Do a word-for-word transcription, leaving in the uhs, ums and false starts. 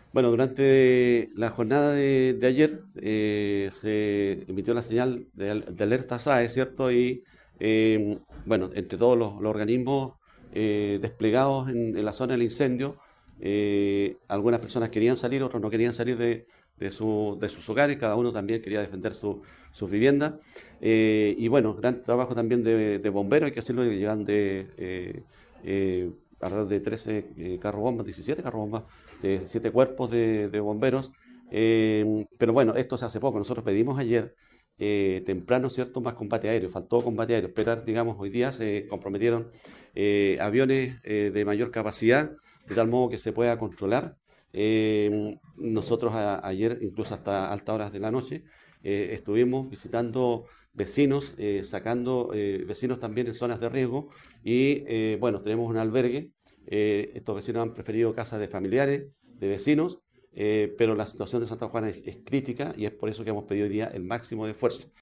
Bueno, durante la jornada de, de ayer eh, se emitió la señal de, al- de alerta S A E, ¿cierto? Y eh, bueno, entre todos los, los organismos eh, desplegados en, en la zona del incendio, eh, algunas personas querían salir, otros no querían salir de, de su- de sus hogares, cada uno también quería defender su, sus viviendas. Eh, y bueno, gran trabajo también de, de bomberos, hay que decirlo, que llegan de eh, eh, alrededor de trece eh, carros bombas, diecisiete carros bombas de siete cuerpos de, de bomberos. Eh, pero bueno, esto se hace poco. Nosotros pedimos ayer eh, temprano, ¿cierto?, más combate aéreo. Faltó combate aéreo. Esperar, digamos, hoy día se comprometieron eh, aviones eh, de mayor capacidad, de tal modo que se pueda controlar. Eh, nosotros a- ayer, incluso hasta altas horas de la noche, eh, estuvimos visitando vecinos, eh, sacando eh, vecinos también en zonas de riesgo y eh, bueno, tenemos un albergue. Eh, estos vecinos han preferido casas de familiares, de vecinos, eh, pero la situación de Santa Juana es, es crítica y es por eso que hemos pedido hoy día el máximo de esfuerzo.